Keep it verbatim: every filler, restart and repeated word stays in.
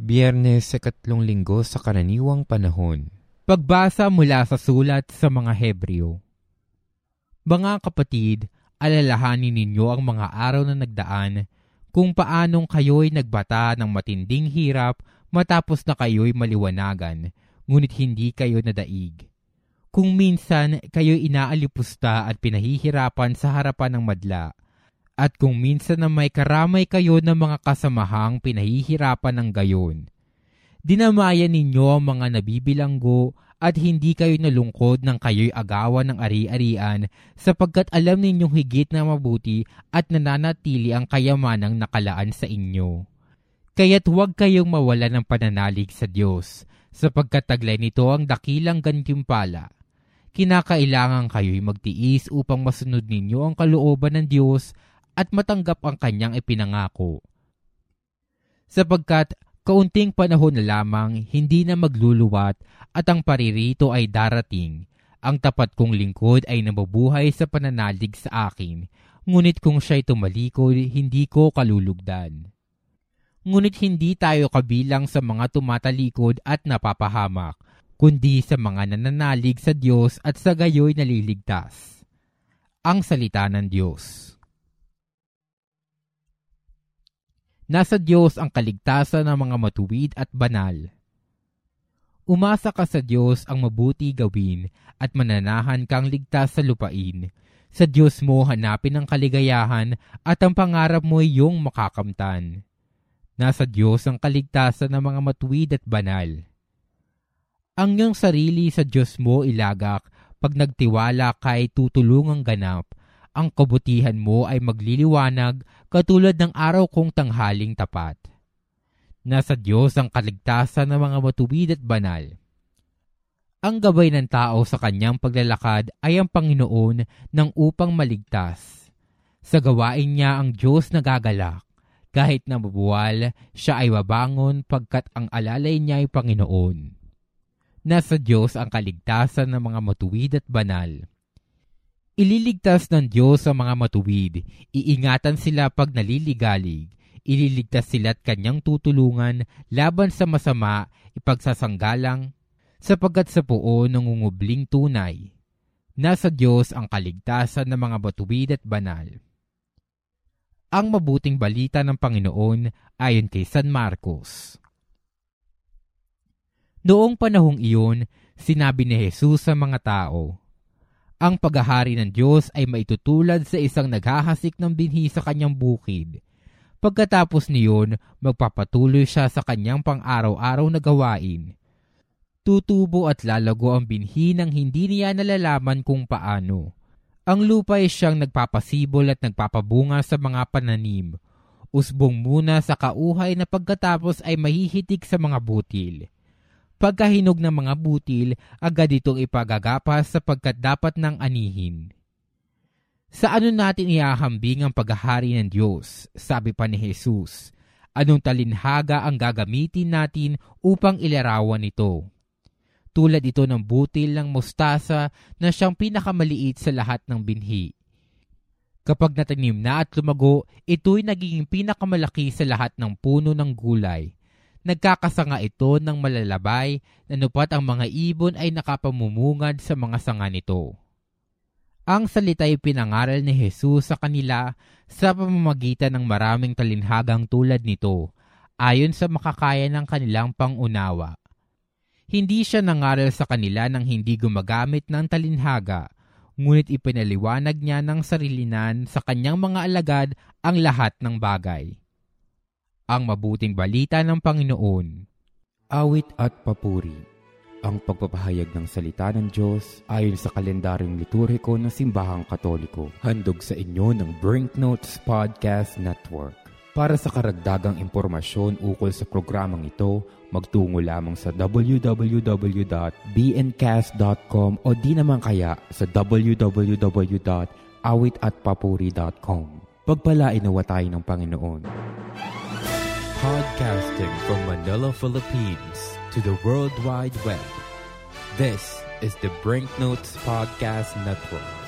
Biyernes sa ikatlong linggo sa karaniwang panahon. Pagbasa mula sa sulat sa mga Hebreo. Mga kapatid, alalahanin ninyo ang mga araw na nagdaan, kung paanong kayo'y nagbata ng matinding hirap matapos na kayo'y maliwanagan, ngunit hindi kayo nadaig. Kung minsan kayo'y inaalipusta at pinahihirapan sa harapan ng madla, at kung minsan na may karamay kayo ng mga kasamahang pinahihirapan ng gayon. Dinamayan ninyo ang mga nabibilanggo at hindi kayo nalungkod ng kayo'y agawan ng ari-arian sapagkat alam ninyong higit na mabuti at nananatili ang kayamanang nakalaan sa inyo. Kaya't huwag kayong mawala ng pananalig sa Diyos sapagkat taglay nito ang dakilang gantimpala. Kinakailangan kayo'y magtiis upang masunod ninyo ang kalooban ng Diyos at matanggap ang kanyang ipinangako. Sapagkat kaunting panahon na lamang hindi na magluluwat at ang paririto ay darating. Ang tapat kong lingkod ay nabubuhay sa pananalig sa akin, ngunit kung siya'y tumalikod, hindi ko kalulugdan. Ngunit hindi tayo kabilang sa mga tumatalikod at napapahamak, kundi sa mga nananalig sa Diyos at sa gayo'y naliligtas. Ang salita ng Diyos. Nasa Diyos ang kaligtasan ng mga matuwid at banal. Umasa ka sa Diyos ang mabuti gawin at mananahan kang ligtas sa lupain. Sa Diyos mo hanapin ang kaligayahan at ang pangarap mo ay iyong makakamtan. Nasa Diyos ang kaligtasan ng mga matuwid at banal. Ang iyong sarili sa Diyos mo ilagak, pag nagtiwala ka ay tutulungang ganap. Ang kabutihan mo ay magliliwanag katulad ng araw kong tanghaling tapat. Nasa Diyos ang kaligtasan ng mga matuwid at banal. Ang gabay ng tao sa kanyang paglalakad ay ang Panginoon nang upang maligtas. Sa gawain niya ang Diyos nagagalak. Kahit na mabuwal, siya ay babangon pagkat ang alalay niya ay Panginoon. Nasa Diyos ang kaligtasan ng mga matuwid at banal. Ililigtas ng Diyos ang mga matuwid, iingatan sila pag naliligalig, ililigtas sila't kanyang tutulungan laban sa masama, ipagsasanggalang, sapagkat sa puo nangungubling tunay. Nasa Diyos ang kaligtasan ng mga matuwid at banal. Ang mabuting balita ng Panginoon ayon kay San Marcos. Noong panahong iyon, sinabi ni Jesus sa mga tao, ang paghahari ng Diyos ay maitutulad sa isang naghahasik ng binhi sa kanyang bukid. Pagkatapos niyon, magpapatuloy siya sa kanyang pang-araw-araw na gawain. Tutubo at lalago ang binhi nang hindi niya nalalaman kung paano. Ang lupa ay siyang nagpapasibol at nagpapabunga sa mga pananim. Usbong muna sa kauhay na pagkatapos ay mahihitik sa mga butil. Pagkahinog ng mga butil, agad itong ipagagapas sapagkat dapat nang anihin. Sa ano natin ihahambing ang paghahari ng Diyos? Sabi pa ni Jesus. Anong talinhaga ang gagamitin natin upang ilarawan ito? Tulad ito ng butil ng mustasa na siyang pinakamaliit sa lahat ng binhi. Kapag natanim na at lumago, ito'y nagiging pinakamalaki sa lahat ng puno ng gulay. Nagkakasanga ito ng malalabay na nupat ang mga ibon ay nakapamumungad sa mga sanga nito. Ang salita'y pinangaral ni Jesus sa kanila sa pamamagitan ng maraming talinhagang tulad nito, ayon sa makakaya ng kanilang pangunawa. Hindi siya nangaral sa kanila nang hindi gumagamit ng talinhaga, ngunit ipinaliwanag niya ng sarilinan sa kanyang mga alagad ang lahat ng bagay. Ang mabuting balita ng Panginoon. Awit at papuri. Ang pagpapahayag ng salita ng Diyos ayon sa kalendaryong liturhiko ng Simbahang Katoliko. Handog sa inyo ng Brinknotes Podcast Network. Para sa karagdagang impormasyon ukol sa programang ito, magtungo lamang sa w w w dot b n cast dot com o di naman kaya sa w w w dot awit at papuri dot com. Pagpalain nawa tayo ng Panginoon. Podcasting from Manila, Philippines to the World Wide Web. This is the Brinknotes Podcast Network.